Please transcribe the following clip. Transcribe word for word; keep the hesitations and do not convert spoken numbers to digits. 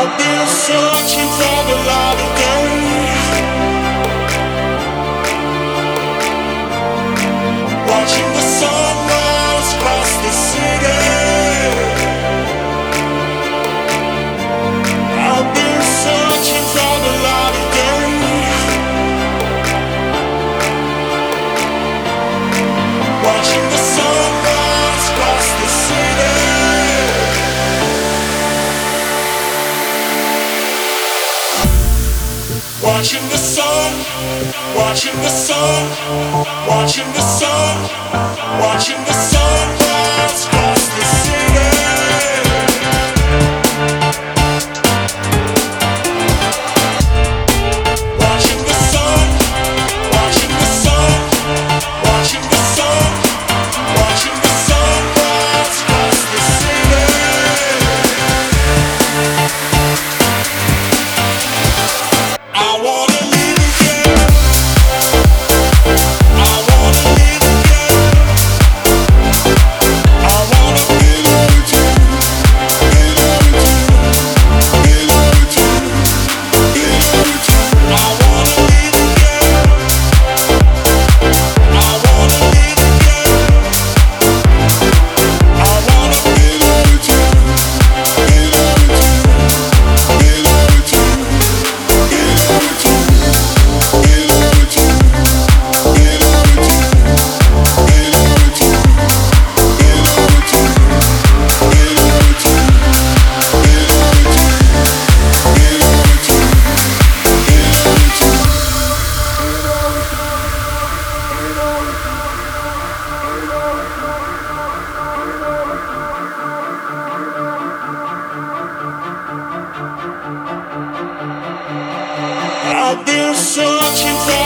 I've been searching for the light of day, watching the sunrise across the city. I've been searching for the light of day, watching the sunrise across the city. Watching the sun, watching the sun, watching the sun, watching the sun rise across the city. Watching the sun, watching the sun, watching the sun, watching the sun rise across the city. I wanna live again. I wanna live again. I wanna belong with you, belong with you, belong with you, belong with you. I wanna live again. I wanna live again. I wanna belong with you, belong with you, belong with you, belong with you. I've been searching for